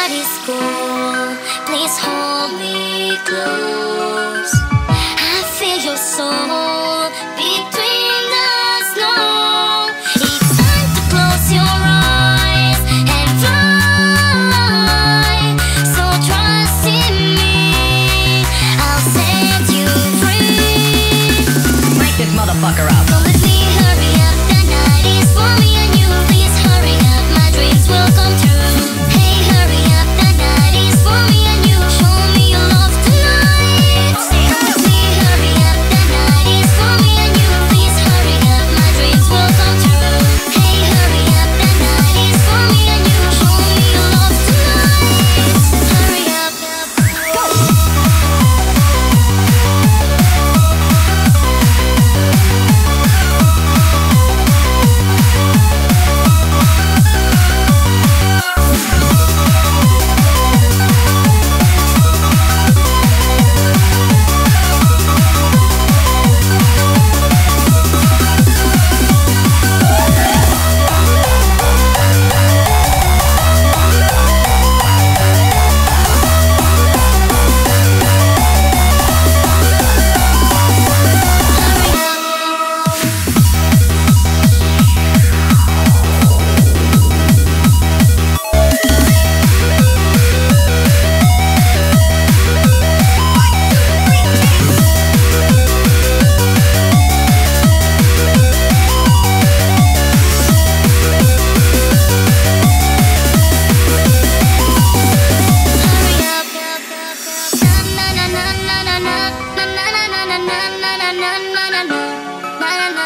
night is cold, please hold me close. I feel your soul between the snow. It's time to close your eyes and fly. So trust in me, I'll set you free. Break this motherfucker up. Come with me, hurry up, the night is for me and you. Please hurry up, my dreams will come true. Hey, hurry up, the night is for me and you. Show me your love tonight. Come with me, hurry up, the night is for me and you. Please hurry up, my dreams will come true. Hey, hurry up, the night is for me and you. Show me your love tonight. Hurry up, go.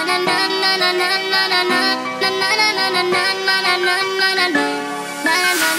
Na